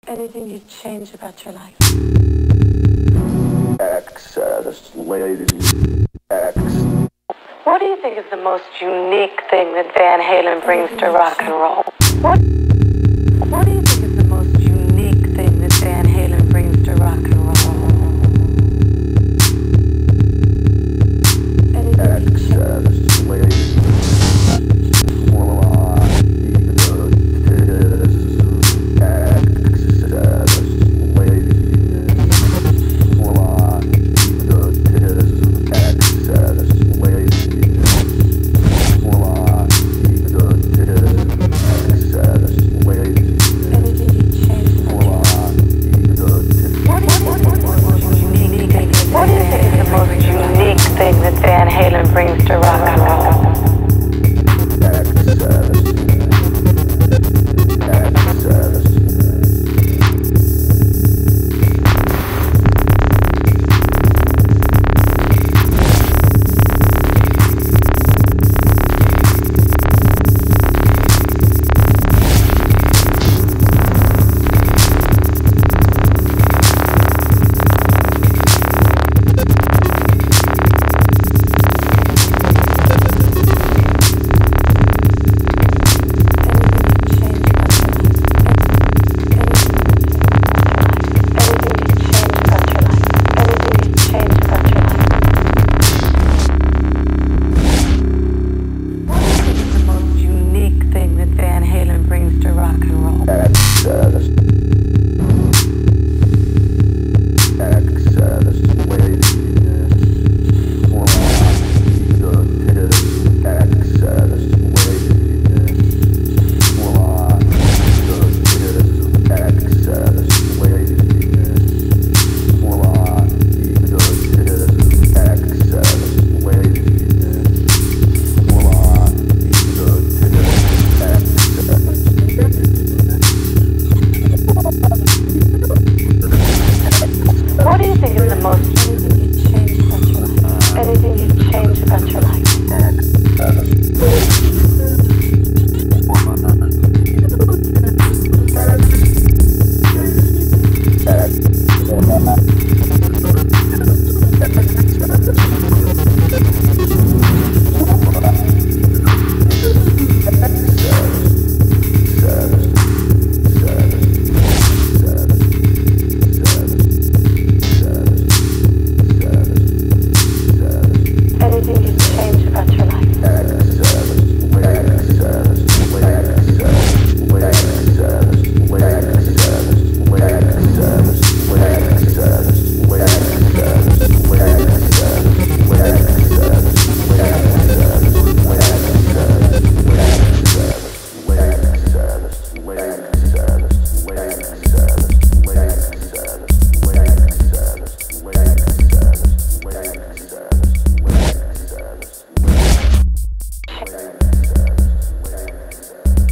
Anything you'd change about your life? Access, ladies. Access. What do you think is the most unique thing that Van Halen brings to rock and roll? What do you think is the most unique thing that Van Halen brings to rock and roll? Access, ladies. Brings to rock and roll.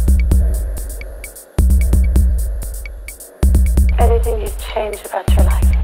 Anything you'd change about your life?